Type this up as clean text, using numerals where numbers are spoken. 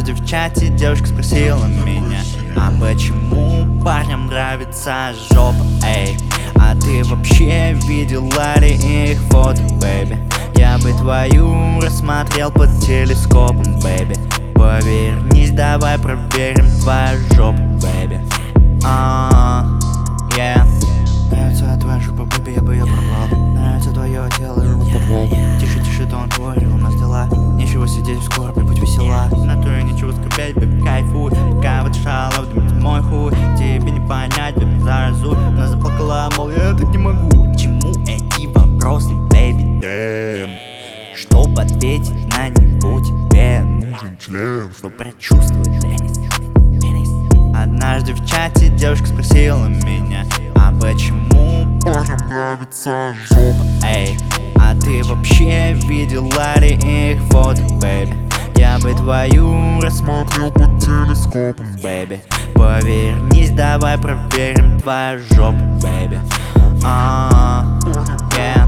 Однажды в чате девушка спросила меня: а почему парням нравится жопа, эй? А ты вообще видела ли их фото, бэйби? Я бы твою рассмотрел под телескопом, бэйби. Повернись, давай проверим твою жопу, бэйби. Yeah. Нравится твоя жопа, бэйби, я бы ее порвал. Нравится твое тело, я бы порвал. Тише, тише, тон твой, у нас дела. Нечего сидеть в скорби, будь весела. На то и нечего скорбеть, бэйби, кайфуй. Пока вот шала, думать мой хуй. Тебе не понять, бэйби, заразуй. Она заплакала, мол, я так не могу. К чему эти вопросы, бэйби, дэм? Чтоб ответить на него, тебе нужен член. Чтоб прочувствовать теннис. Однажды в чате девушка спросила меня: а почему парням нравится жопа, эй? А ты вообще видела ли их фото, бэйби? Я бы твою рассмотрел под телескопом, бэйби. Повернись, давай проверим твою жопу, бэйби. Yeah.